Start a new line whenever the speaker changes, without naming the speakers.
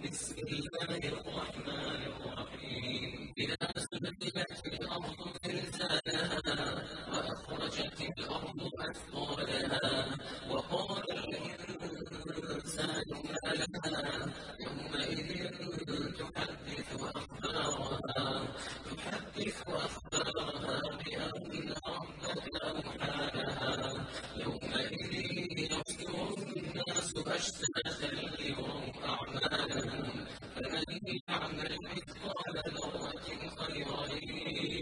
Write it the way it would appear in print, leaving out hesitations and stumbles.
بسم الله الرحمن الرحيم إذا زلزلت الأرض زلزالها وأخرجت الأرض أثقالها وقال الإنسان ما لها يومئذ تحدث أخبارها بأن ربك أوحى لها يومئذ يحشر الناس أشتاتا ليروا أعمالهم فمن يعمل مثقال ذرة خيرا